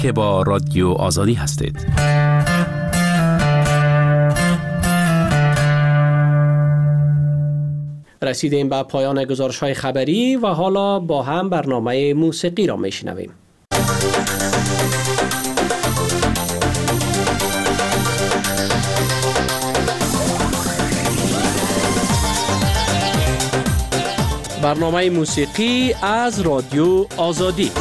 که با رادیو آزادی هستید. رسیدیم به پایان گزارش‌های خبری و حالا با هم برنامه موسیقی را میشنویم. برنامه موسیقی از رادیو آزادی.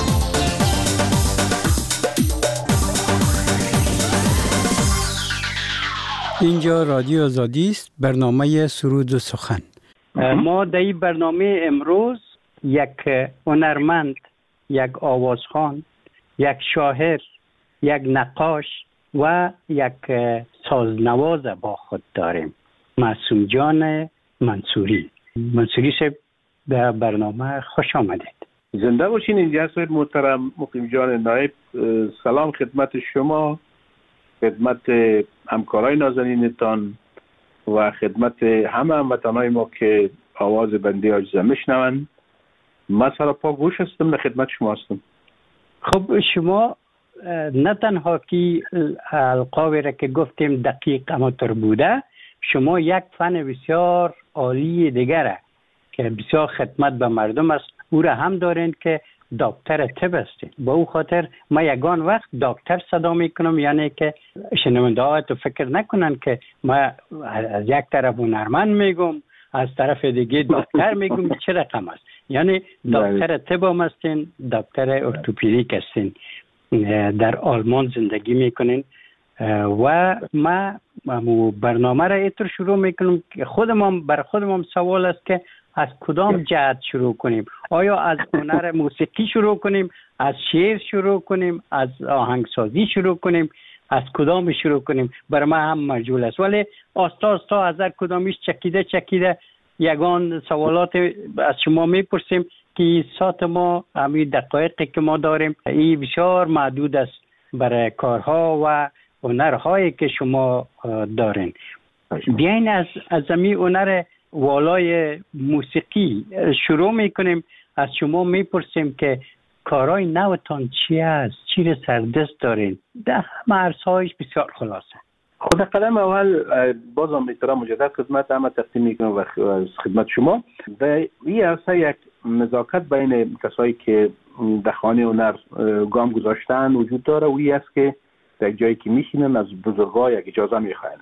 اینجا رادیو آزادی است، برنامه سرود و سخن. ما در این برنامه امروز یک هنرمند، یک آوازخوان، یک شاعر، یک نقاش و یک سازنواز با خود داریم. معصوم جان منصوری. منصوری صاحب به برنامه خوش آمدید. زنده باشین. اینجا صاحب محترم مقیم جان نایب، سلام خدمت شما، خدمت همکارای نازنینتان و خدمت همه هموطنای ما که آواز بنده عاجزه میشنوند. من سراپا گوش هستم، در خدمت شما هستم. خب شما نه تنها که القابی را که گفتیم دقیق اماتور بوده، شما یک فن بسیار عالی دیگره که بسیار خدمت به مردم است، او را هم دارین که دکتر طب هستید. با او خاطر ما یگان وقت دکتر صدا میکنم، یعنی که شنونده ها تو فکر نکنن که ما از یک طرف هنرمند میگم، از طرف دیگه دکتر میگم. چه رقم است؟ یعنی دکتر طب هم هستین، دکتر ارتوپدیک هستین، در آلمان زندگی میکنین و ما برنامه را اینطور شروع میکنم که بر خودم سوال است که از کدام جهت شروع کنیم؟ آیا از هنر موسیقی شروع کنیم، از شعر شروع کنیم، از آهنگسازی شروع کنیم، از کدام شروع کنیم؟ برای ما هم مجهول است، ولی آستا از هر کدامیش چکیده یگان سوالات از شما میپرسیم که ساعت ما همین دقایقی که ما داریم این بسیار محدود است برای کارها و هنرهایی که شما دارین. بیاین از همین هنر والای موسیقی شروع میکنیم. از شما میپرسیم که کارهای نوتان چی است؟ چی را سردست دارین؟ در همه عرصه‌هایش بسیار خلاصه. خود قدم اول بازم احترام مجدد خدمت همه تقدیم میکنم و خدمت شما. در این عرصه یک نزاکت بین کسایی که در خانه هنر گام گذاشتن وجود داره و این است که در جایی که میشینن از بزرگا یک اجازه میخواین.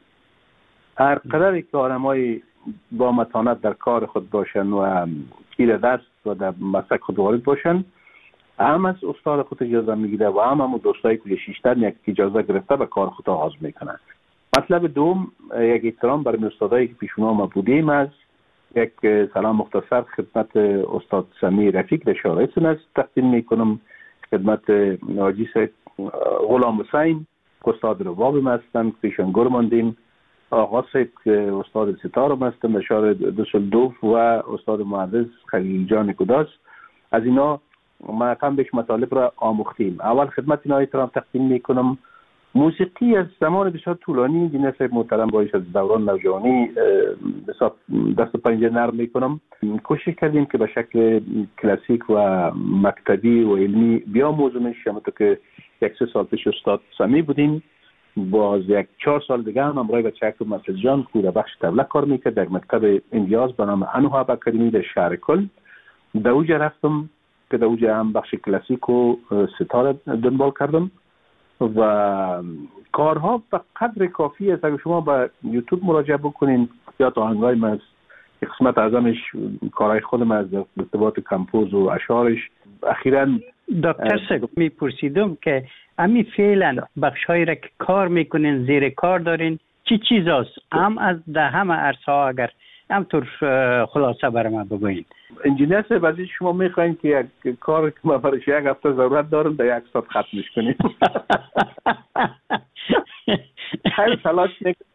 هر قدر که آدمای با متانت در کار خود باشن و گیر دست و در مسلک خود وارد باشن، هم از استاد خود اجازه میگیره و هم دوستایی که شیشتر یک اجازه گرفته به کار خود آغاز میکنن. مطلب دوم، یک احترام برای استادایی که پیشونا ما بودیم. از یک سلام مختصر خدمت استاد سمیر رفیق در شارع سنت تقدیم میکنم، خدمت حاجی سید غلام حسین استاد رباب هستند پیشان گرماندیم، آقا سید که استاد ستار هستند در شهر دوسلدورف و استاد معزز خلیل جان کداس. از اینا ما کم بیش مطالب را آموختیم. اول خدمت اینا احترام تقدیم میکنم. موسیقی از زمان بسیار طولانی جناب صاحب محترم باعث از دوران نوجوانی دست و پنجه نرم میکنم. کوشش کردیم که به شکل کلاسیک و مکتبی و علمی بیاموزیمش. همونطور که 1-3 سال پیش استاد سمی بودیم، باز 1-4 سال دیگه هم همراه بچه اکرم مسجد جان که در بخش طبله کار میکرد در مکتب امتیاز به نام انوهاب اکادمی در شهر کل. در اوجه رفتم که در اوجه هم بخش کلاسیک و ستاره دنبال کردم و کارها به قدر کافی است. اگر شما به یوتیوب مراجعه بکنین یا تا آهنگای من از قسمت اعظمش کارهای خودم از ارتباط کمپوز و اشعارش. اخیراً دکتر صاحب میپرسیدم که امی فعلا بخشایی را که کار میکنین زیر کار دارین چی چیزاست؟ هم از ده همه عرصه ها اگر همطور خلاصه برای ما بگوین. انجینیر صاحب از شما میخواین که یک کار که ما برایش 1 هفته ضرورت دارم در 1 ساعت ختمش کنیم. خیلی تلاش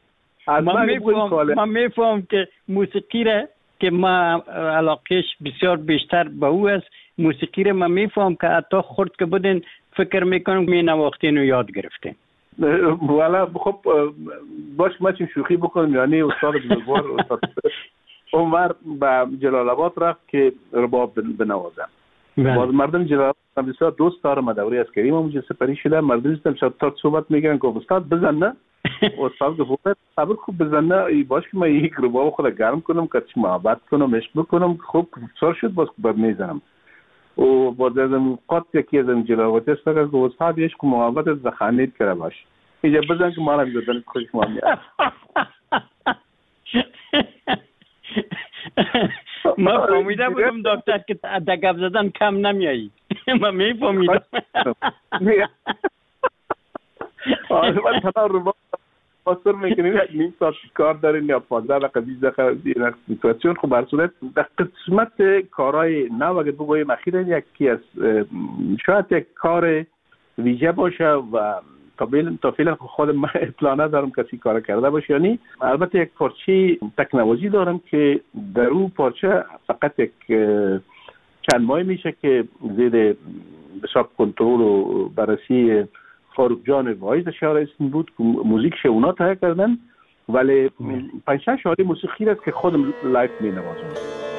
من میفهم که موسیقی را که ما علاقهش بسیار بیشتر به او است، موسیقی را من میفهم که حتی خورد که بودین فکر میکنم می نواختین و یاد گرفتین. والا خب باش ما چون شوخی بکنم، یعنی استاد بزرگوار استاد عمر به جلال آباد رفت که رباب بنوازم. باز مردم جلال بسیار دوست دارم. دوره عسکری ما اونجا سپری شده. مردم هستن شب صحبت میگن که استاد بزن نه. استاد گفت صبر خوب بزن نه. باش که من یک رباب خود گرم کنم که محبت کنم عشق بکنم. خوب سر شد باز بعد میزنم. و بعد از اون قط یکی از این جلاوت است که استاد عشق و محبت زخانید کرده باش. اینجا بزن که ما را میدادن خوش ما میاد. ما فهمیده بودم دکتر که دگب زدن کم نمیایی. ما میفهمیدم. من تنها رو باسر میکنیم یک نیم ساعت کار دارین یا 15 دقیقه 20 دقیقه سیتواسیون. خب بر صورت در قسمت کارهای نو اگر بگویم اخیراً یکی از شاید یک کار ویژه باشه و تا فعلا خودم من اطلاع ندارم کسی کار کرده باشه. یعنی البته یک پارچه تکنوازی دارم که در اون پارچه فقط یک چند ماه میشه که زیر حساب کنترل و بررسی فاروق جان واعظ شهر اسم بود که موزیکش اونا تهیه کردن، ولی 5-6 شعاری موسیقی است که خودم لایف می نوازم.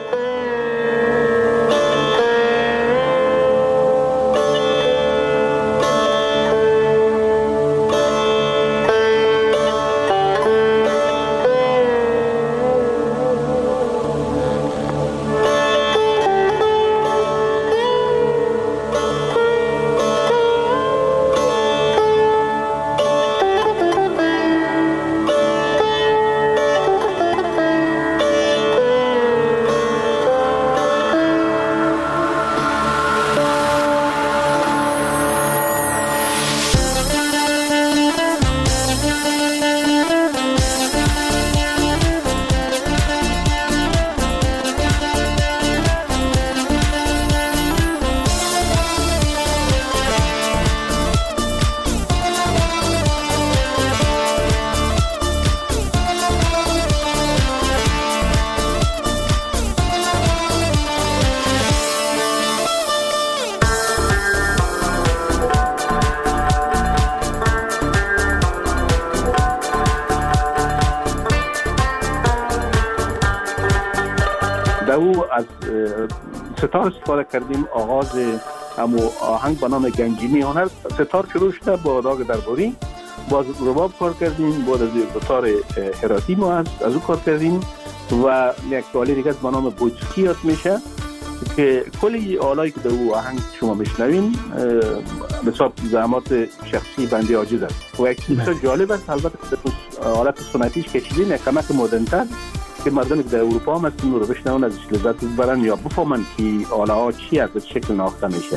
از ستار استفاده کردیم. آغاز همو آهنگ به نام گنجینی هنر ستار شروع شده با راگ درباری. باز رباب کار کردیم. بعد از ستار هراتی ما از او کار کردیم و یک سوالی دیگه به نام بوچکی یاد میشه که کلی آلایی که در او آهنگ شما میشنوین بسیار زحمات شخصی بنده عاجز است و یک بسیار جالب است. البته آلات سنتیش کشیدین یک کمک مدرن‌تر که مردم که در اروپا هم هستن رو بشنون ازش لذت ببرن یا بفهمن که آله ها چی از شکل ناخته میشه.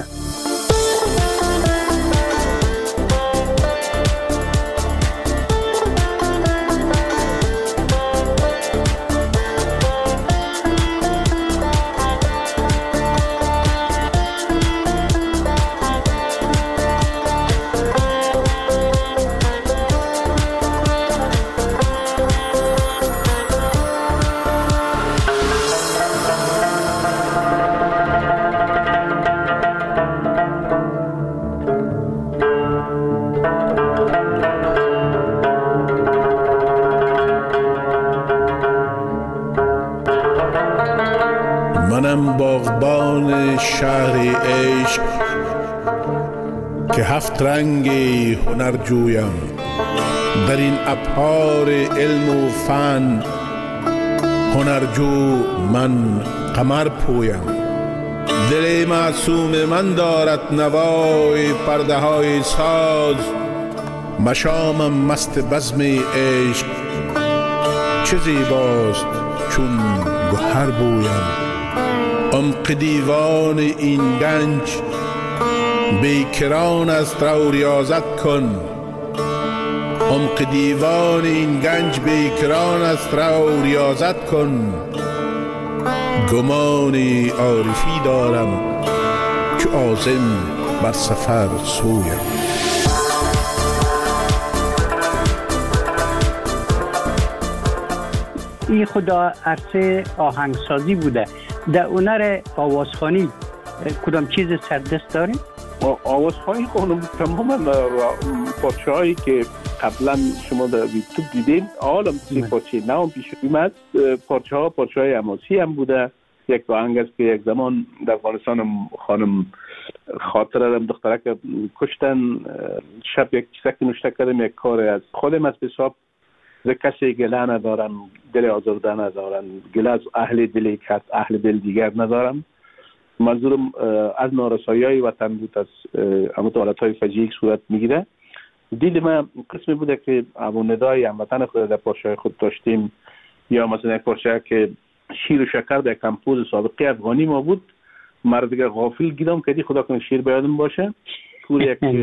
منم باغبان شهر عشق که 7 رنگ هنر جویم، در این ابحار علم و فن هنرجو من قمر پویم. دل معصوم من دارد نوای پرده های ساز، مشامم مست بزم عشق چه زیباست چون گوهر بویم. عمق دیوان این گنج بیکران است رو ریاضت کن، عمق دیوان این گنج بیکران است رو ریاضت کن. گمان عارفی دارم چو عازم بر سفر سویم. این خدا عرصه آهنگسازی بوده. در هنر آوازخوانی کدام چیز سردست داریم؟ آوازخوانی خانم تماما پارچه هایی که قبلا شما در یوتیوب دیدین عالم سی پارچه نام پیش اومد. پارچه های حماسی هم بوده یک آهنگ است که یک زمان در افغانستان خانم خاطره دخترک کشتن، شب یک چیزکی نوشته کردم، یک کار از خودم از حساب ز کسی گله ندارم، دل آزرده ندارم، گله از اهل دلی که اهل دل دیگر ندارم. منظورم از نارسایی وطن بود، از حالتهای فجیعی صورت میگیره. دیل من قسمی بوده که همون ندای هموطن خود در پارچه خود داشتیم، یا مثلا یک پارچه که شیر و شکر در کمپوز سابقه افغانی ما بود، مرد دیگه غافل گیرم که دی خدا کنه شیر بیادم باشه. پول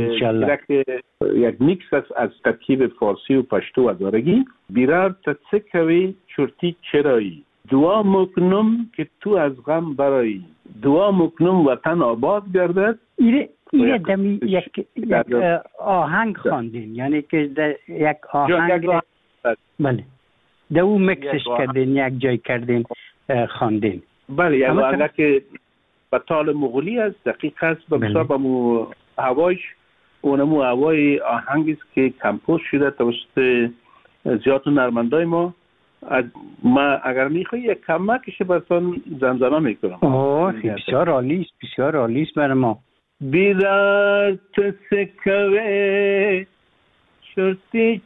یک میکس از ترکیب فارسی و پشتو و دارگی. بیرار تسکوی چرتی چرایی، دعا مکنم که تو از غم برایی، دعا مکنم وطن آباد گردد. ایره دمی یک آهنگ خواندین، یعنی که یک آهنگ بله در او مکسش کردین، یک جای کردین خواندین. بله یک آهنگ که به تال مغولی است، دقیق است، به حساب همو هوایش اونمو هوای آهنگی است که کمپوز شده توسط زیاد نرمندای ما. ما اگر میخوایی یک کمکش براتون زمزمه میکنم. بسیار عالی است، بسیار عالی است برای ما. بیدار تسکوه شرطی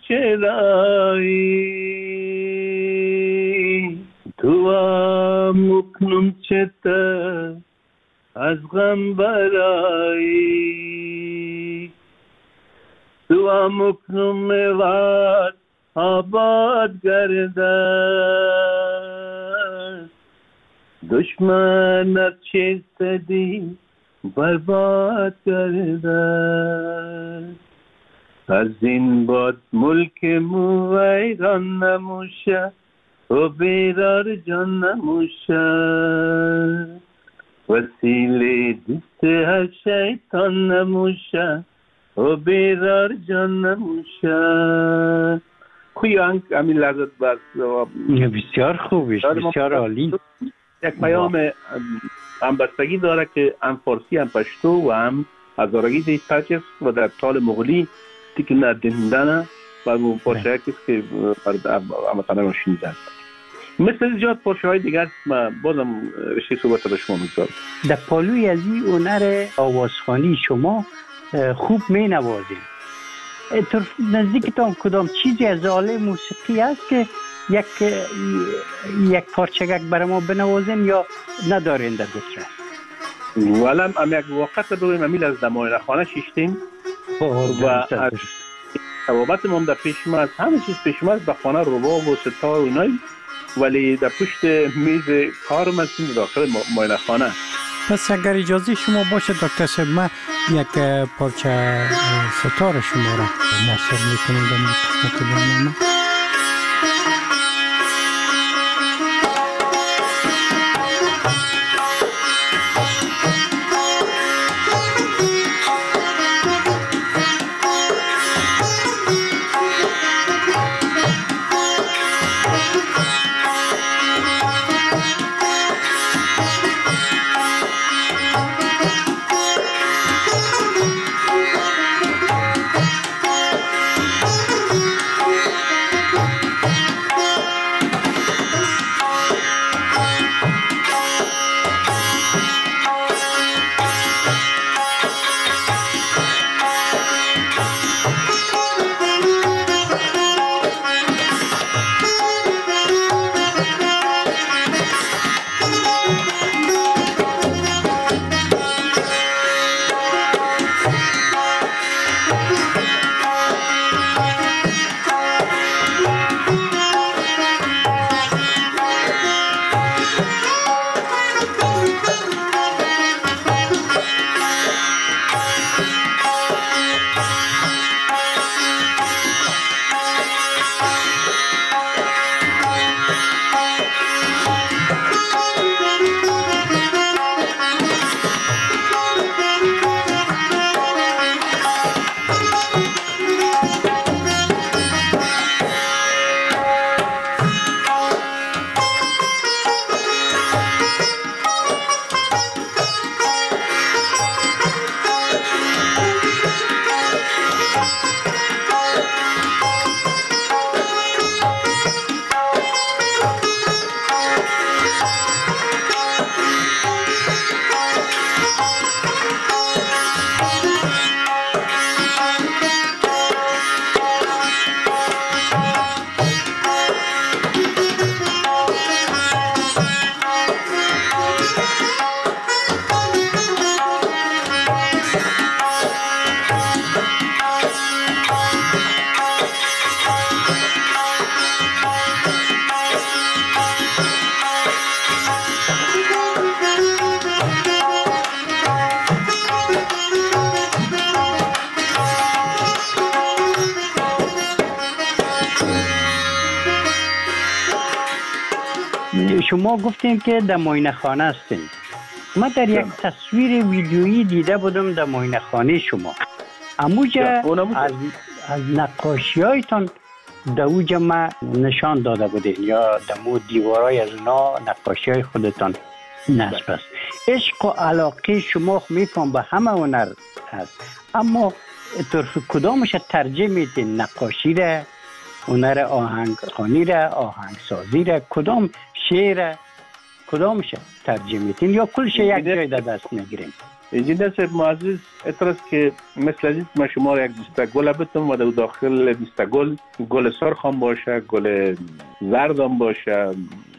چرایی، دعا مکنم چتا از غم برایی، دعا مکنم وقت آباد گردد، دشمنت چیست دی برباد گردد، از این باد ملک مو ویران نموشه و بیرار جان نموشه، وسیله دست هر شیطان نموشه و بیرار جان نموشه. خوی آنگ همین لحظت بس بسیار خوبش، بسیار عالی. یک پیام همبستگی داره که هم فارسی هم پشتو و هم هزارگی دیش پرچست و در تال مغولی تیک ندیندنه و اون پارچه هاییست که همتانه رو شنیدن. مثل زیاد پارچه های دیگر بازم رشته صحبت به شما میگذارم. در پالوی از این هنر آوازخوانی شما خوب می نوازید. نزدیکتان کدام چیزی از آله موسیقی است که یک پارچگک برای ما بنوازین یا ندارین در دسترس؟ ولم هم یک وقت بگویم امیل از دمای خانه شیشتیم و از ثوابت ما در پیش ما از همه چیز پیش ما به خانه رباب و ستار و اینای، ولی در پشت میز کار ما هستیم داخل ماینه خانه. پس اگر اجازه شما باشه دکتر صاحب، من یک پارچه ستار شما را نشر میکنم در قسمت برنامه. شما گفتین که در معاینه خانه هستین. من در یک تصویر ویدیویی دیده بودم در معاینه خانه شما. اموجا از نقاشی هایتان در اوجا ما نشان داده بودین یا در مو دیوارای از اونا نقاشی های خودتان نصب است. عشق و علاقه شما میفهم به همه هنر هست، اما طرف کدامش ترجیح میدین؟ نقاشی را، هنر آهنگخوانی را، آهنگسازی را، کدام شعر، کدامش ترجیح میدین یا کلش یک جای در دست میگیرین؟ انجینر صاحب معزز، اعتراض که مثل عزیز من شما را یک دسته گل بتم و در داخل دسته گل سرخ هم باشه، گل زرد هم باشه،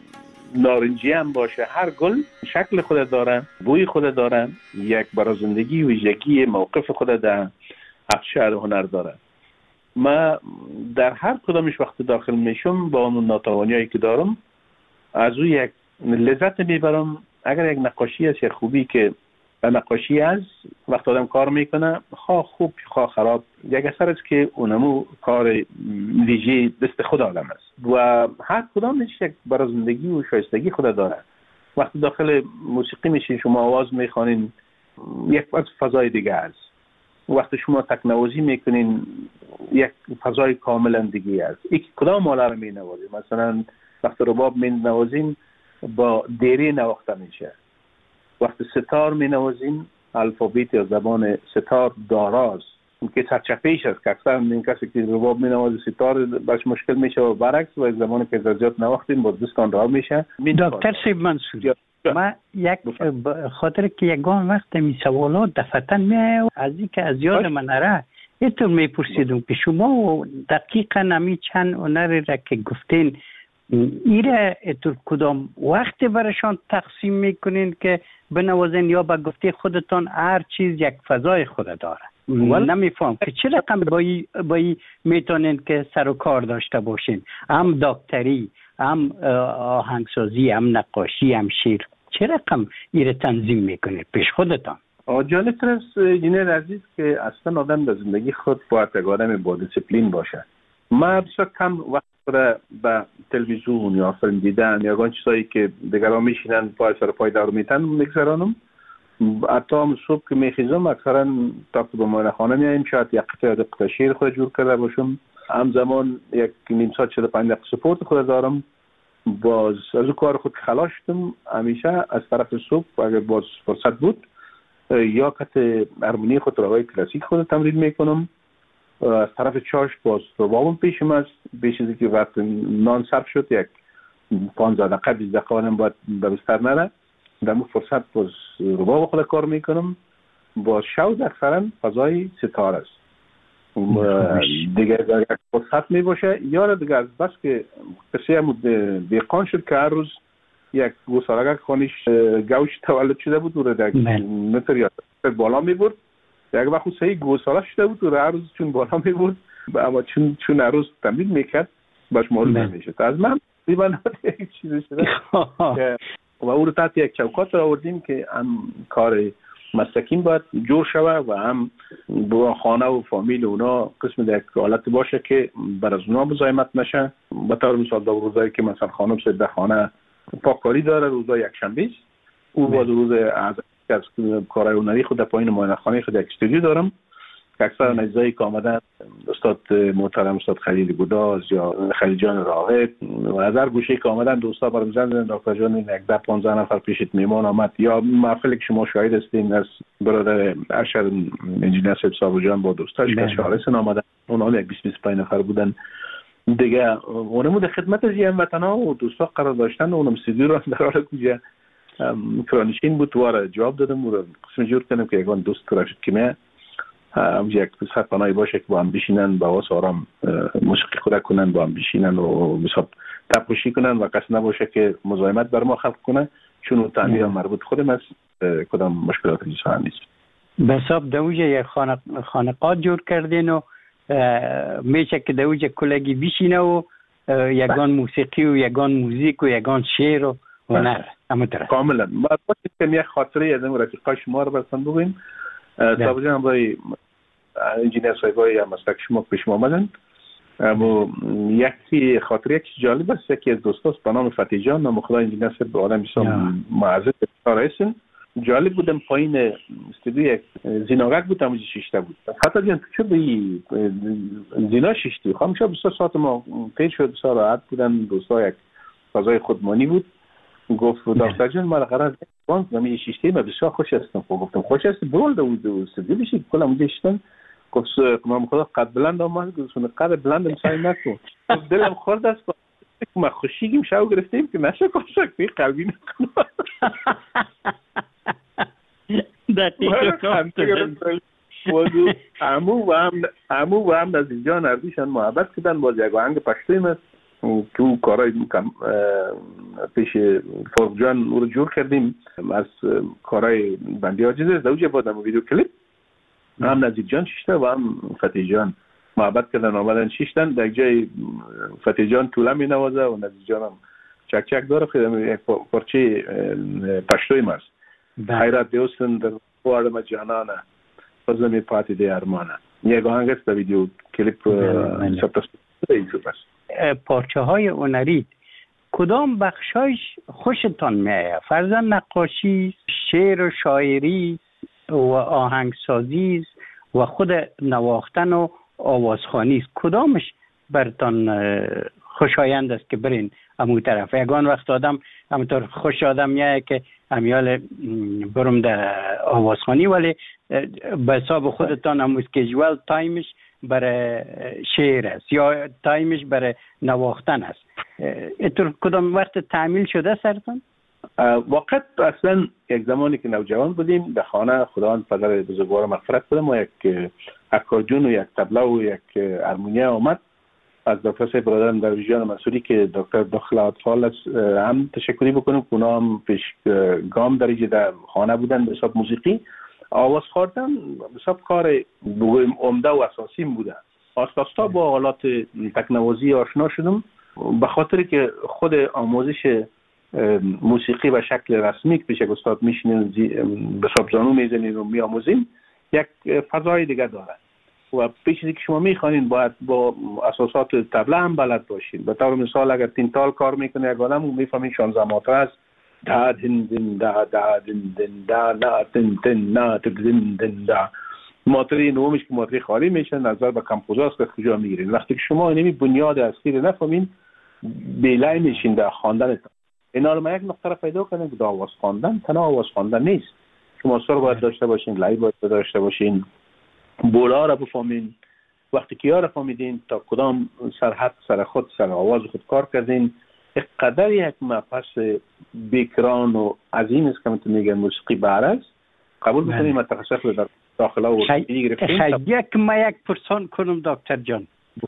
نارنجی هم باشه، هر گل شکل خود داره، بوی خود داره، یک برازندگی ویژگی موقف خود در افشار هنر داره. ما در هر کدامش وقت داخل میشم با اون ناتوانیایی که دارم از او یک لذت میبرم. اگر یک نقاشی است یک خوبی که نقاشی از وقت آدم کار میکنه، خواه خوب خواه خراب، یک اثر است که اونمو کار ویژه دست خود آدم است و هر کدامش یک برازندگی و شایستگی خود داره. وقتی داخل موسیقی میشین شما آواز میخوانین، یک فضای دیگه است. وقتی شما تکنوازی میکنین یک فضای کاملا دیگه است. کدام آله رو مینوازین؟ مثلا وقتی رباب مینوازین با دیری نواخته میشه. وقتی ستار مینوازین الفابت یا زبان ستار داراست که سرچپیش است که اکثر این کسی که رباب مینوازه ستار برش مشکل میشه و برعکس و زبانی که زیاد نواختیم با دستان راه میشه. دکتر سیب منصور، ما یک خاطر که یگان وقت می سوالات دفتن می از این که از یاد من نره اینطور می پرسیدم که شما دقیقا نمی چند هنری را که گفتین ایره اینطور کدام وقت برشان تقسیم میکنین که بنوازین یا با گفته خودتان هر چیز یک فضای خود داره؟ نمیفهم که چه رقم با ای میتونین که سر و کار داشته باشین، هم دکتری، هم آهنگسازی، هم نقاشی، هم شعر، چه رقم ایره تنظیم میکنید پیش خودتان؟ جالب تر است جنر عزیز که اصلا آدم در زندگی خود باید یک آدم با دیسپلین باشه. من بسیار کم وقت به تلویزیون یا فیلم دیدن یا آن چیزایی که دیگران میشینن پای سر پای دور میتن میگذرانم. حتی صبح که میخیزم اکثرا تا که به معاینه خانه میایم شاید یک قطعه شعر خود جور کرده باشم، همزمان یک نیم ساعت 45 دقیقه سپورت خود دارم. باز از اون کار خود خلاص شدم همیشه از طرف صبح اگر باز فرصت بود یا قطعه هارمونی خود روای کلاسیک خود تمرین میکنم. از طرف چاش باز ربابم پیشم است، بیش از اینکه وقت نان صرف شد یک 15 دقیقه 20 دقیقه آدم باید به بستر نره، در اون فرصت باز رباب خود کار میکنم. باز شوز اکثرا فضای ستار است دیگه در یک فرصت میباشه یا دیگه از بس که کسی هم دیقان شد که هر روز یک گوسالگک خانیش گوش تولد شده بود و در متر یا بالا میبرد، یک وقت صحیح گوساله شده بود و هر روز چون بالا میبرد اما چون هر روز تمرین میکرد باش معلوم نمیشد. از من دیوانه یک چیزی شده و او رو تحت یک چوکات را آوردیم که هم کار مسلکین باید جور شوه و هم با خانه و فامیل اونا قسم در یک حالت باشه که بر از اونا مزاحمت نشه. به طور مثال در روزایی که مثلا خانم در خانه پاککاری داره، روزای یک شنبه است، او با روز از کارهای هنری خود در پایین معاینه خانه خود یک استودیو دارم که اکثر اجزایی که آمدن استاد محترم استاد خلیل گوداز یا خلیل جان راغب و از هر گوشه که آمدن دوستا برام زنگ زدن دکتر جان یک 10-15 نفر پیشت میمان آمد یا محفلی که شما شاهد هستین از برادر ارشد انجینر صاحب جان با دوستاش که شارسن آمدن، اونها یک 20-25 نفر بودن دیگه. اونمو در خدمت از هموطنا و دوستا قرار داشتن. اونم استودیو رو در حال کجا کرانشین بود واره جواب دادم و قسم جور کنم که یکان دوست کراشد که همونجا یک سرپناهی باشه که با هم بشینن با واس آرام موسیقی خود کنن، با هم بشینن و بساب تپوشی کنن و کس نباشه که مزاحمت بر ما خلق کنه، چون اون تعمیر مربوط خودم است، کدام مشکلات ریزان نیست. بساب دوجه یک خانقات جور کردین و میشه که دوجه کلگی بشینه و یگان موسیقی و یگان موزیک و یگان شعر و هنر همونطوره. کاملا. ما باید یک خاطره از این رفیقای شما رو برسن بگویم. صاحب جان برای انجینر صاحبای یا مسلک شما پیش ما آمدند اما یکی خاطر یک جالب است، یکی از دوستاست به نام فتحی جان، نام خدای انجینر صاحب آدم بسیار معزز هستن. جالب بودم پایین استودیو یک زیناگک بود، همونجا شیشته بود. حتی جان چه به زینا شیشتی خامشا 24 ساعت ما پیش شد، بسیار راحت بودن دوستا. یک فضای خودمانی بود. گفت دکتر جان ما قرار بانک نمی شیشتی ما بسیار خوش هستم. گفتم خوش است برول دو استودیو بشید کلا میشتن. گفت ما خدا قد بلند آمد، گفتم قد بلند سعی نکن. دلم خورد است ما خوشیگیم شو گرفتیم که نشه کوشک بی قلبی نکنم. دقیقاً امو و هم از اینجا نردیشن محبت کردن. باز یک آهنگ پشتویم است که او کارای پیش فرق جان او رو جور کردیم از کارای بندی عاجز است. دوجه بادم ویدیو کلیپ هم نزید جان شیشته و هم فتحی جان محبت کردن آمدن شیشتن. در جای فتحی جان طوله می نوازه و نزید جان هم چک چک داره. خیلی یک پارچه پشتویم است. حیرت دیوستن در وارم جانانه فضل پاتی دی ارمانه. یک آهنگ است در ویدیو کلیپ ثبت پارچه های هنری کدام بخشایش خوشتان میآید؟ فرضاً نقاشی، شعر و شاعری و آهنگسازی و خود نواختن و آوازخوانی است. کدامش برتان خوشایند است که برین امو طرف؟ یگان وقت آدم همونطور خوش آدم میایه که امیال برم در آوازخوانی، ولی به حساب خودتان همون اسکیجوال تایمش برای شعر است یا تایمش برای نواختن است. اینطور کدام وقت تعمیل شده سرتان؟ واقعا اصلا یک زمانی که نوجوان بودیم در خانه خداوند پدر بزرگوار مغفرت کنه ما یک اکاردیون و یک تبله و یک هارمونیه آمد از دکتر صاحب برادرم در ویژان منصوری که دکتر داخل اطفال است. هم تشکری بکنم که اونا هم پیش گام درجه در خانه بودن به حساب موسیقی. آواز خواندن به حساب کار عمده و اساسی بوده. آستا با حالات تکنوازی آشنا شدم به خاطر که خود آموزش موسیقی و شکل رسمی که پیش یک استاد میشینیم به حساب زانو میزنیم و میآموزیم یک فضای دیگه داره و پیش از که شما میخوانید باید با اساسات طبله هم بلد باشید. به طور مثال اگر تینتال کار میکنه یک آدم میفهمید 16 ماتر است دا دن دن دا دا دن دن دا نا دن دن نا دن دن دا. ماتری نومش که ماتری خالی میشه نظر به کمپوزاست که کجا میگیرین. وقتی که شما اینمی بنیاد اصلی رو نفهمین بیلای میشین در خواندن. اینا رو ما یک نقطه پیدا کنیم که آواز خواندن تنها آواز خواندن نیست. شما سر باید داشته باشین، لای باید داشته باشین، بولا رو بفهمین. وقتی که ها رو فهمیدین تا کدام سرحد سر خود سر آواز خود کار کردین. یک قدر یک مبحث بیکران و عظیم است که میتونم میگم موسیقی بهره است. قبول بکنیم متخصص رو در داخله و یک پرسان کنم دکتر جان.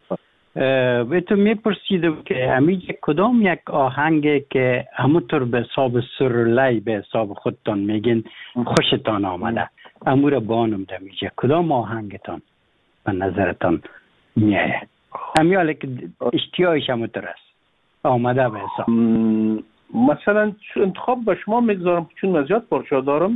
به تو میپرسیدم که همیشه کدام یک آهنگ که همونطور به حساب سرلی به حساب خودتان میگین خوشتان آمده امور بانم دمیجه کدام آهنگتان به نظرتان میایه؟ همیاله که اشتیاقش همونطور است آمده به حساب. مثلا انتخاب به شما میگذارم چون مزیاد پارچه دارم.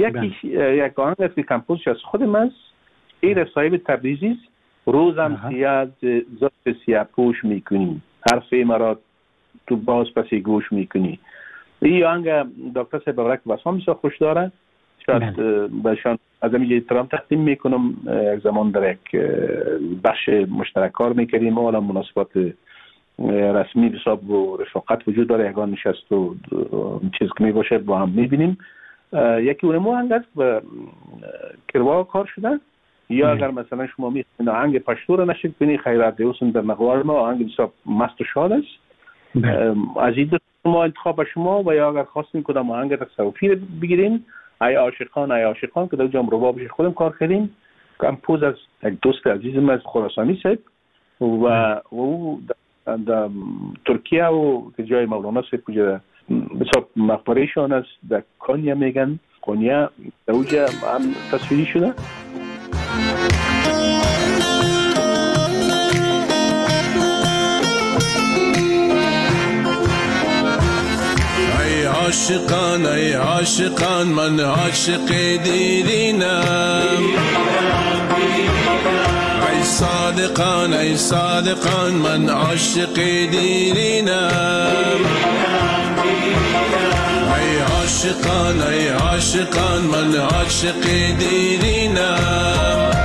یک آهنگ است که کمپوزش از خودم است. این صاحب تبریزی است. روزم سیاد زفت سیاه پوش میکنی حرف مرا تو باز پسی گوش میکنی. این آهنگ دکتر صاحب برک بسام بسیار خوش داره. شاید بهشان از همینجا احترام تقدیم میکنم. یک زمان در یک بخش مشترک کار میکردیم. حالا مناسبات رسمی حساب و رفاقت وجود داره. یگان نشست و چیز که میباشه با هم میبینیم. یکی اونمو آهنگ است به کروا کار شده. یا اگر مثلا شما میخواین آهنگ پشتو رو نشید بینی خیرات دیوسن در نقوار ما آهنگ بسیار مست و شاد است. از این دو شما انتخاب شما و یا اگر خواستین کدام آهنگ تصوفی رو بگیرین ای عاشقان که در جام ربابش خودم کار کردیم. کمپوز از یک دوست عزیزم از خراسانی صاحب و او در ترکیه و که جای مولانا صاحب کجا بسیار مقبرهشان است در کنیا میگن. کنیا در اوجه هم تصویری شده. ای عاشقان من عاشق دیرینم. ای صادقان ای صادقان من عاشق دیرینم ای عاشقان من عاشق دیرینم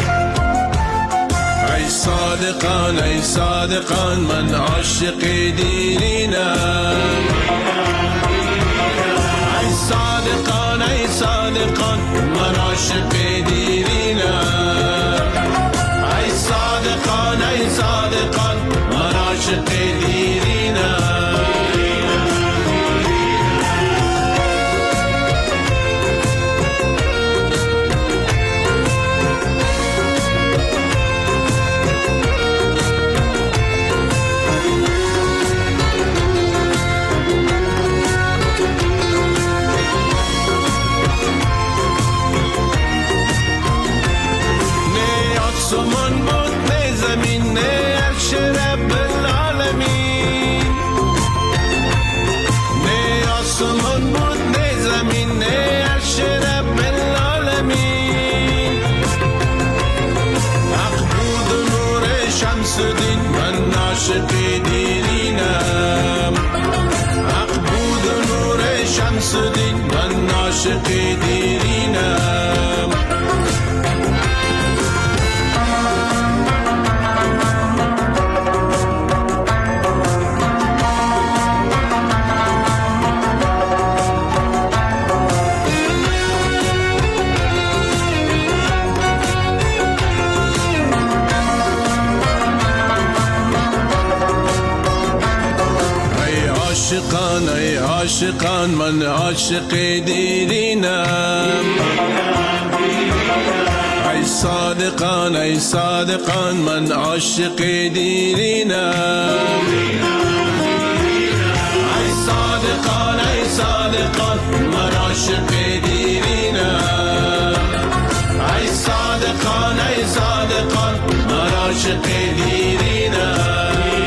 ای صادقان من عاشق دیرینم ای صادقان من عاشق دیرینم ای صادقان من عاشق دیرینم عاشق دیرینم حق بود و نور شمس دین من عاشق دیرینم ای عاشقان من عاشق دیرینم ای صادقان من عاشق دیرینم ای صادقان من عاشق دیرینم ای صادقان من عاشق دیرینم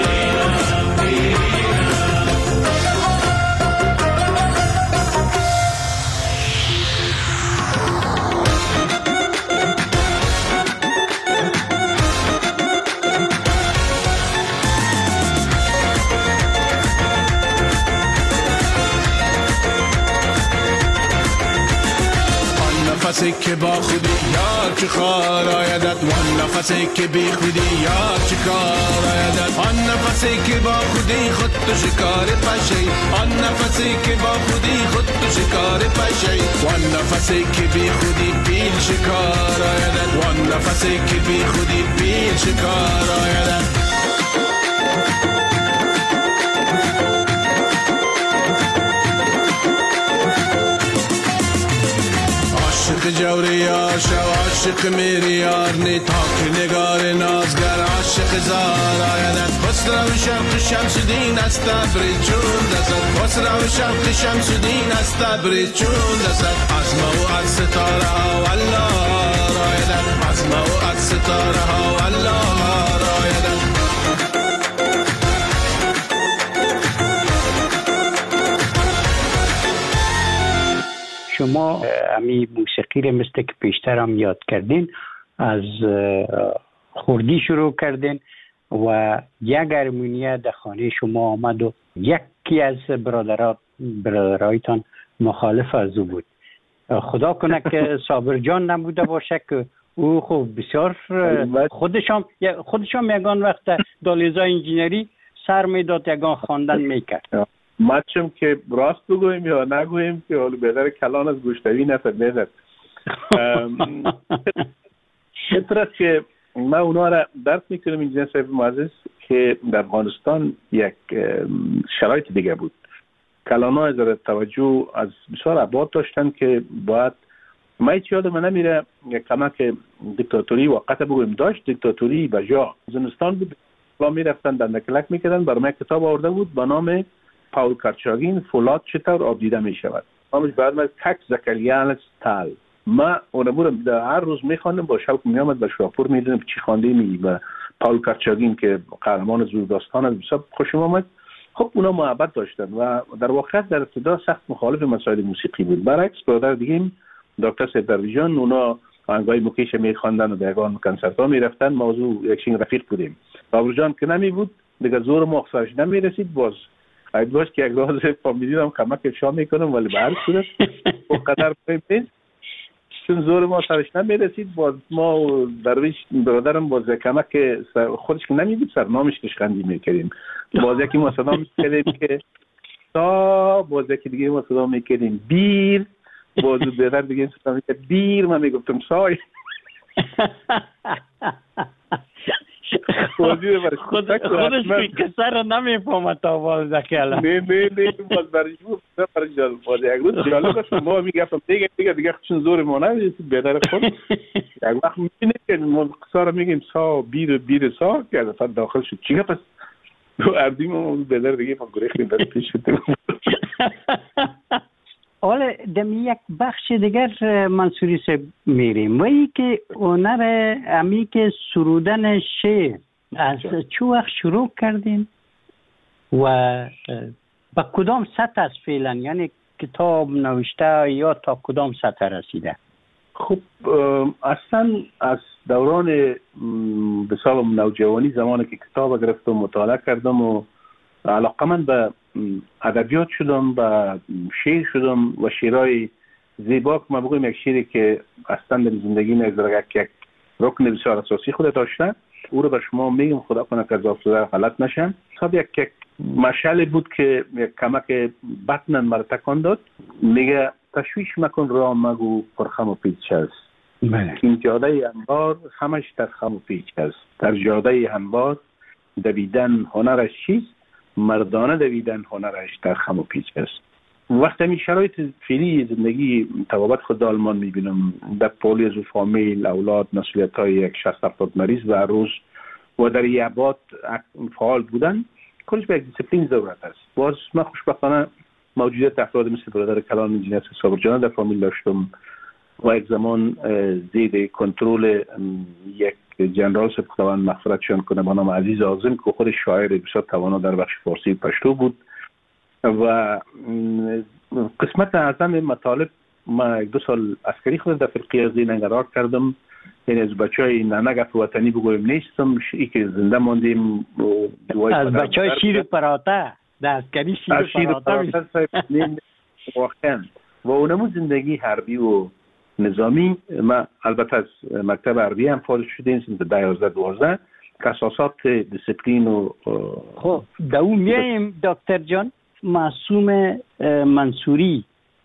نفسی که با خودی یار چه کار آیدد وان نفسی که بی خودی یار چه کار آیدد آن نفسی که با خودی خود تو شکار پشی آن نفسی که با خودی خود تو شکار پشی وان نفسی که بی خودی بیل شکار آیدد وان نفسی که بی خودی بیل شکار آیدد عاشق جوری یار شو عاشق میری یار نی تاک نگار نازگر عاشق زار آیدد خسرو شمق شمس دین است تبریز چون رسد خسرو شمق شمس دین است تبریز چون رسد عزم او از ستاره ها والله آیدد عزم او از ستاره ها والله آیدد شما امی موسیقی رو مثل که پیشتر هم یاد کردین از خوردی شروع کردین و یک هارمونیه در خانه شما آمد و یکی از برادرایتان مخالف از او بود. خدا کنه که صابر جان نبوده باشه که او خب بسیار خودشم یگان وقت دالیزا انجینری سر میداد یگان خواندن میکرد. مچم که راست بگویم یا نگویم که حالا بهتر کلان از گوشتوی نفر شطرت که من اونا را درک میکنم اینجا صاحب معزز که در افغانستان یک شرایط دیگه بود. کلان ها از توجه از بسیار عباد داشتن که باید ما هیچ یاد من نمیره یک کمک دیکتاتوری وقت بگویم داشت. دیکتاتوری بجا زمستان بود و میرفتن در نکلک میکردن. برای کتاب آورده بود به نام پاول کارچاگین فولاد چطور آب دیده می شود. همش بعد من تک زکریان استال ما اونمو هر روز میخوانم با شوق میامد به شاپور میدونم چی خوانده می و پاول کارچاگین که قهرمان زور داستان است بسیار خوشم آمد. خب اونا محبت داشتن و در واقع در ابتدا سخت مخالف مسائل موسیقی بود. برعکس برادر دیگه دکتر سید درویشان اونا آهنگای موکیش میخواندن و به یگان کنسرت ها میرفتن. موضوع یکشین رفیق بودیم. بابر جان که نمی بود دیگه زور ما سرش نمیرسید. باز خیلی باش که یک روز فامیلی هم کمک شام میکنم ولی به هر صورت اونقدر مهم چون زور ما سرش نمیرسید. باز ما و درویش برادرم باز کمک خودش که نمیدید سرنامش نشخندی میکردیم. باز یکی ما صدا میکردیم که تا باز یکی دیگه ما صدا میکردیم بیر. باز بیادر دیگه صدا میکرد بیر. من میگفتم سای. خودش قصه رو نمیفهمه تا باز دکیلا. نه باز برش بود برش جالب. باز یک روز جالب است ما میگفتم دیگه چون زور ما نمیرسید بیادر خود یک وقت میبینه که ما قصه رو میگیم سا بیر سا که اصلا داخل شد چیگه پس اردیم و بیادر دیگه ما گریختیم بس پیش شدیم. حالا دمی یک بخش دیگر منصوری سے میریم و ای که هنر امی که سرودن شعر از چه وقت شروع کردین و با کدام سطح از فعلا یعنی کتاب نوشته یا تا کدام سطح رسیده؟ خب اصلا از دوران بسیار نوجوانی زمانی که کتاب گرفتم مطالعه کردم و علاقه من به ادبیات شدم و شعر شدم و شعرهای زیبا که ما بگویم یک شعری که اصلا در زندگی من یک رکن بسیار اساسی خود داشته او رو به شما میگم خدا کنه که زافتوده غلط نشن. صاحب یک مشعل بود که یک کمک بطنن مرا تکان داد. میگه تشویش مکن را مگو پرخم و پیچ است. این جاده انبار همش در خم و پیچ است. در جاده انبار دویدن هنرش چیست؟ مردانه دویدن هنرش در خم و پیچ است. وقتی می شرایط فعلی زندگی تبابت خود آلمان میبینم در پولیس و فامیل اولاد مسئولیت های یک 60-70 مریض و روز و در یابات فعال بودن کلش به یک دیسپلین ضرورت است. باز من خوشبختانه موجودیت افراد مثل برادر کلان انجینیر صابر جان در فامیل داشتم و یک زمان زید کنترل یک جنرال سپاه خداوند مغفرتشان کنه به نام عزیز آزم که خود شاعر بسیار توانا در بخش فارسی پشتو بود و قسمت اعظم مطالب ما 2 سال عسکری خود در فرقیازی نگرار کردم. یعنی از بچهای ننگف وطنی بگویم نیستم ای که زنده ماندیم از بچهای شیر پراته در عسکری شیر پراته واقعا و اونمون زندگی حربی و نظامی. ما البته از مکتب حربی هم فارغ شدیم سنت 11-12 اساسات دیسپلین و خب دو میایم دکتر جان. معصوم منصوری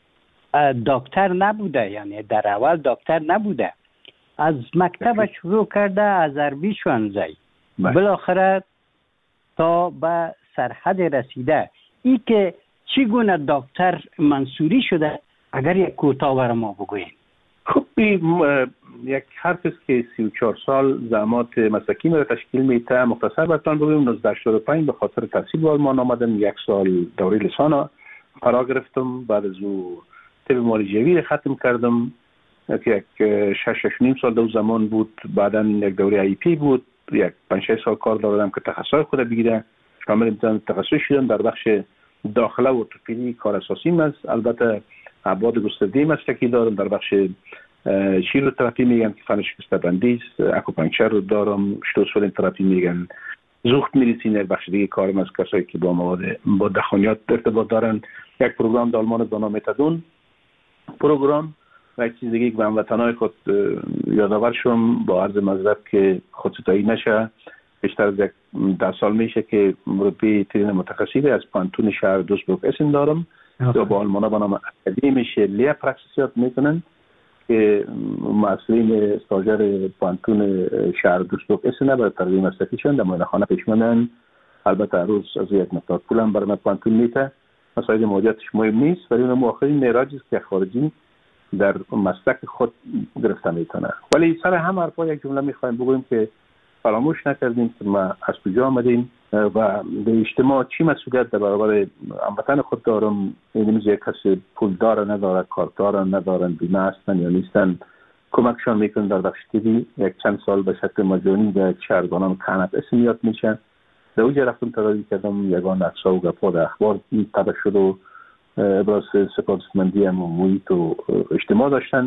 دکتر نبوده، یعنی در اول دکتر نبوده، از مکتب شروع کرده از عربی شوانزی بالاخره تا به سرحد رسیده. ای که چگونه دکتر منصوری شده اگر یک کوتاه برای ما بگوین. خب یک حرف است که 34 سال زحمات مسلکی را تشکیل میده. مختصر براتون بگویم 1985 به خاطر تحصیل به آلمان آمدم. 1 سال دوره لسان فرا گرفتم. بعد از او طب معالجوی ختم کردم که یک 6 سال دو زمان بود. بعدا یک دوره ای پی بود. یک 5-6 سال کار دادم که تخصص خود بگیرم. شامل امتحان تخصص شدم در بخش داخله و ارتوپدی کار اساسیم است. البته ابعاد گسترده مسلکی دارم در بخش شیروتراپی میگن که فن شکسته بندی است. اکوپانکچر رو دارم. شتوسولین تراپی میگن. زوخت میدیسین یک بخش دیگه کارم از کسایی که با دخانیات ارتباط دارن. یک پروگرام در آلمان به نام متادون پروگرام و یک چیز دیگه که به هموطنای خود یادآور شدم با عرض معذرت که خودستایی نشه. بیشتر از 10 سال میشه که مربی ترین متخصصی از پانتون شهر دوسبورگ اسن دارم یا با آلمانا به نام اکادمیش لیا پراکسیسیات میکنن که مسئولین استاجر پانتون شهر دوسبورگ اسن برای تربیت مسلکیشون در معاینه‌خانه پیش میان. البته روز از یک مقدار پولم برای پانتون میته. مسائل مالیاتش مهم نیست ولی اون آخرین معراجی است که خارجی در مسلک خود گرفته میتونه. ولی سر هم حرفا یک جمله میخوایم بگویم که فراموش نکردیم که ما از کجا آمدیم و به اجتماع چی مسئولیت در برابر هموطن خود دارم. یعنی یک کسی پول داره نداره، کار داره ندارن، بیمه هستن یا نیستن، کمکشان میکنن در بخش تیوی. یک چند سال به شکل مجانی به شهردانان کنت اسمیات میشن. در اوجه رفتم تداری کردم. یگان اقصا و گپا در اخبار این تبه شد و ابراز سپاسمندی هم و محیط و اجتماع داشتن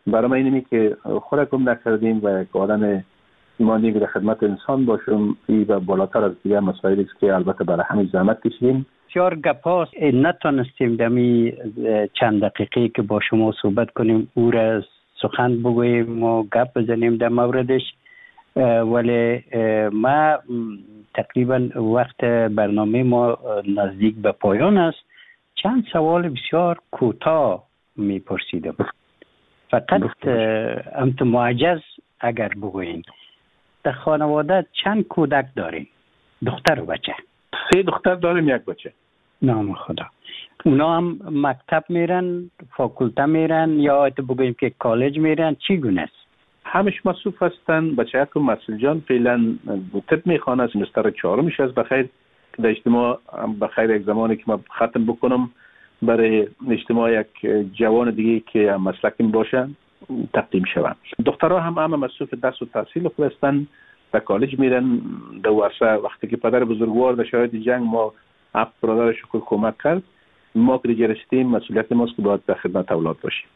برای من اینمی که خودم نکردیم و یک آدم ایمانی که در خدمت انسان باشم این و بالاتر از دیگر مسائلی است که البته برای همین زحمت کشیدیم. بسیار گپاست نتونستیم دمی چند دقیقه که با شما صحبت کنیم او را سخن بگوییم و گپ بزنیم در موردش، ولی ما تقریبا وقت برنامه ما نزدیک به پایان است. چند سوال بسیار کوتاه میپرسیدم، فقط امت معجز اگر بگوییم در خانواده چند کودک داریم؟ دختر و بچه؟ 3 دختر داریم، 1 بچه. نام خدا. اونا هم مکتب میرن، فاکولته میرن یا بگوییم که کالج میرن؟ چی گونه است؟ همش مصروف هستن. بچه ها که مسئول جان فعلا طب میخوانه، سمستر 4 از بخیر که در اجتماع بخیر یک زمانی که ما ختم بکنم برای اجتماع یک جوان دیگه که مسلکیم باشه تقدیم شوم. دخترها هم مصروف درس و تحصیل هستن، در کالج میرن. در ورسه وقتی که پدر بزرگوار در شرایط جنگ ما 7 برادرش رو کمک کرد، ما که دیگه رسیدیم مسئولیت ماست که باید در خدمت اولاد باشیم.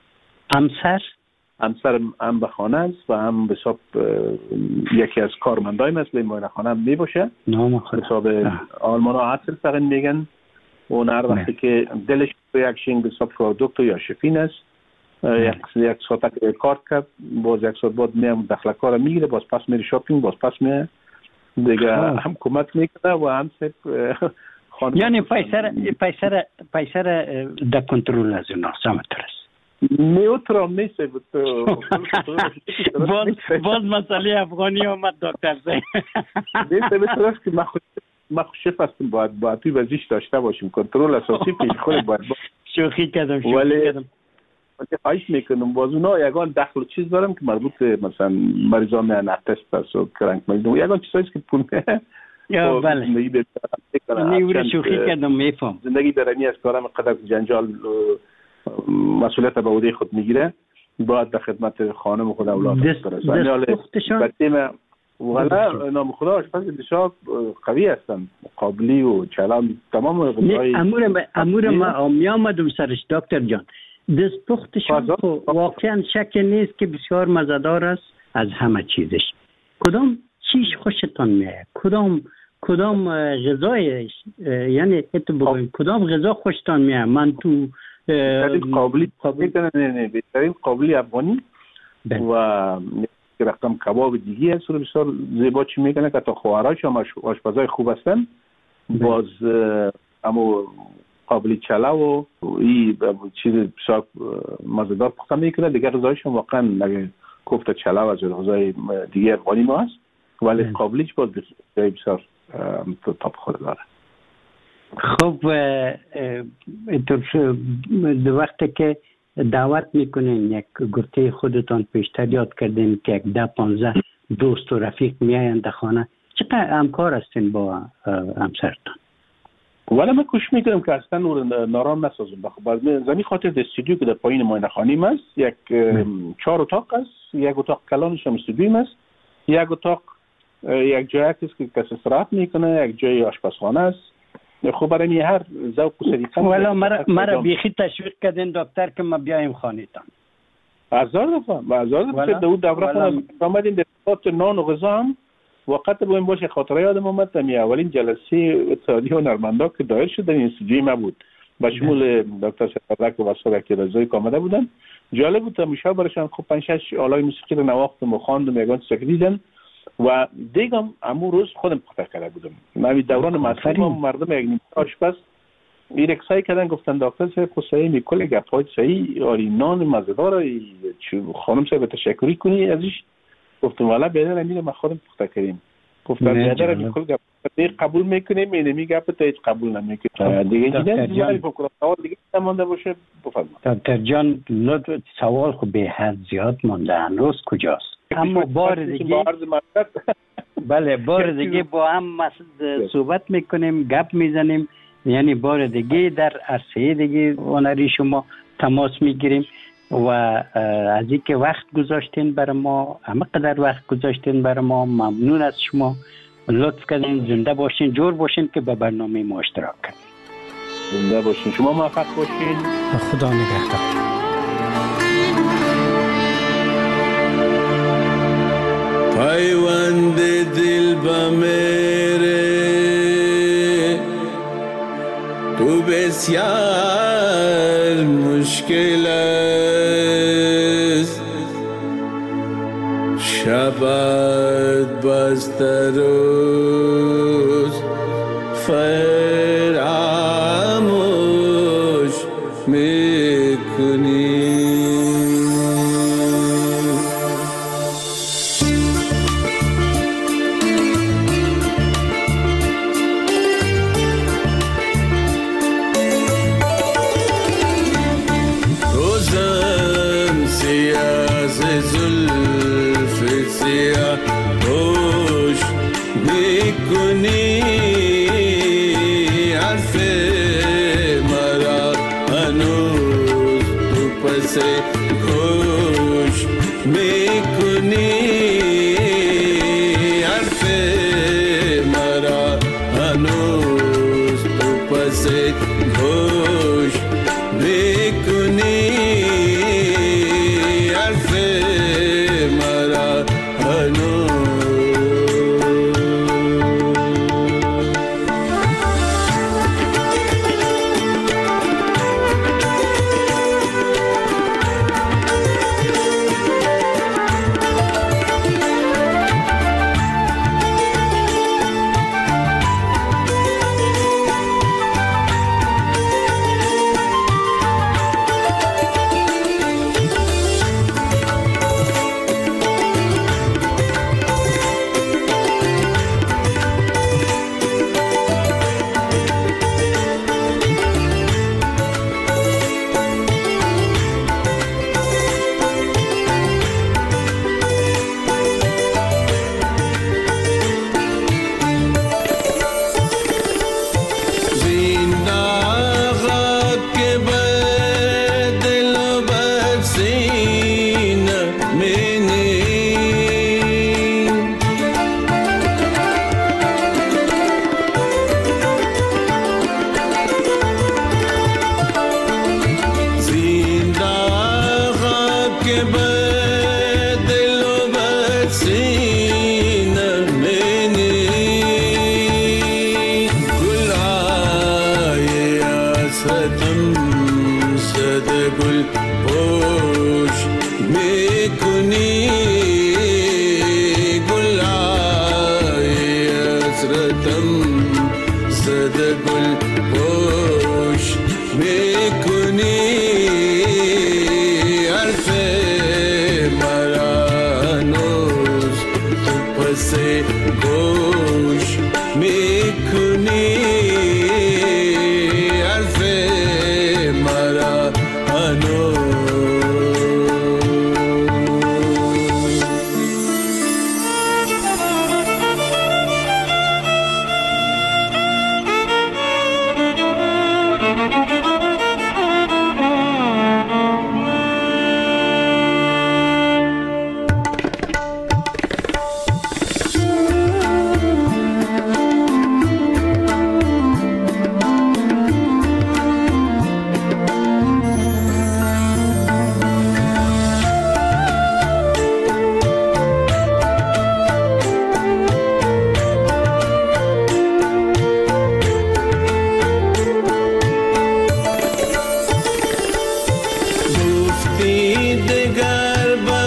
همسر هم به خانه است و هم به حساب یکی از کارمندای مثل معاینه خانه هم میباشه. نام خدا. حساب آلمانا عطر فقط میگن اون هر وقتی که دلش به یک شین به حساب پرودکت یا شفین است یک ساعت کار کرد، باز 1 ساعت بعد میام دخل کار میگیره، باز پس میره شاپینگ، باز پس میره دیگه هم کمک میکنه و هم خانم. یعنی پیسر در کنترل از اونا سامتر است. نیوترال نیست. باز مسئله افغانی آمد دکتر زین. نیست به طرف که ما خوشف هستیم باید توی وزیش داشته باشیم. کنترل اساسی پیش خود باید شوخی کردم. خواهش میکنم باز اونا یگان دخل و چیز دارم که مربوط مثلا مریضان نتست است و کرنک مریضان یگان چیزاییست که پول یا بله نیوره شوخی کردم میفهم. زندگی درمی از کارم قدر جنجال مسئولیت به عهده خود میگیره، باید در خدمت خانم خود اولاد برسه. ولی نام خدا آشپز بسیار قوی هستن، قابلی و چلان تمام غذای امور ما میامدم سرش دکتر جان. دست پختشان واقعا شک نیست که بسیار مزه‌دار است از همه چیزش. کدام چیز خوشتان میاد؟ کدام غذای یعنی بگویم کدام غذا خوشتان میاد؟ من تو قابلی نه بهترین قابلی افغانی و رقم کباب دیگه هست رو بسیار زیبا چی میکنه که تا خواهرهاش هم آشپزای خوب هستن. باز اما قابلی چلا و این چیز بسیار مزه‌دار پخته میکنه. دیگه غذایش هم واقعا اگه کوفته چلا و از غذای دیگه افغانی ما هست، ولی قابلیش باز بسیار تاپ خود داره. خب دو وقتی که دعوت میکنین یک گرته خودتان پیشتر یاد کردین که 10-15 دوست و رفیق میاین در خانه، چقدر همکار هستین با همسرتان؟ ولی من کوشش میکنم که اصلا نارام نسازم. باز زمین خاطر استودیو که در پایین معاینه خانه است، یک 4 اتاق است، یک اتاق کلانش هم استودیو است، یک اتاق یک جایی است که کسی استراحت میکنه، یک جای آشپزخانه است. خب برای هر ذوق و سلیقه ولی مرا بیخی تشویق کردین دکتر که ما بیایم خانه‌تان. هزار دفعه در اون دوره آمدیم در خاط نان و غذا هم وقت باید باشه. خاطره یادم آمد می اولین جلسه اتحادیه هنرمندا که دایر شد در این استودیوی ما بود با شمول دکتر سفرک و واسه که رضایی آمده بودن. جالب بود تماشا برشان. خب 5-6 آلای موسیقی رو نواختم و خواندم یگان چیزا دیدن و دیگم امو روز خودم پخته کرده بودم. من دوران مصرف مردم یک نیم آشپز ایرکسای کردن گفتن دکتر صاحب خود صحیح میکنه گپ‌های صحیح آری نان مزه‌دار خانم صاحب تشکری کنی ازش. گفتم والا بهتره میره ما خودم پخته کردیم. گفتم بهتره میکل گپ قبول میکنیم اینمی گپ تا هیچ قبول نمیکنه دیگه دیگه فکر دیگه مونده باشه. بفرمایید دکتر جان لطف سوال خب به حد زیاد مونده هنوز کجاست؟ اما بار دیگه بله بار دیگه با هم صحبت میکنیم گپ میزنیم، یعنی بار دیگه در عرصه دیگه هنری شما تماس میگیریم و از اینکه وقت گذاشتین برای ما، همه قدر وقت گذاشتین برای ما، ممنون از شما. لطف کردین زنده باشین، جور باشین که به برنامه ما اشتراک کنید. زنده باشین، شما موفق باشین. خدا نگهدار. پیوند دل به میره تو بسیار مشکل است شبت بسته روز فراموش میکنی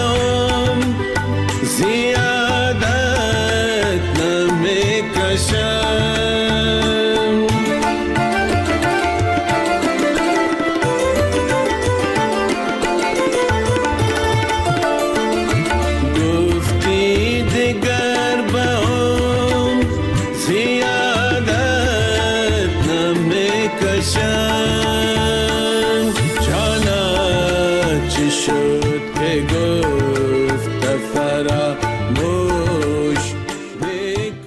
زیادت نمیکشم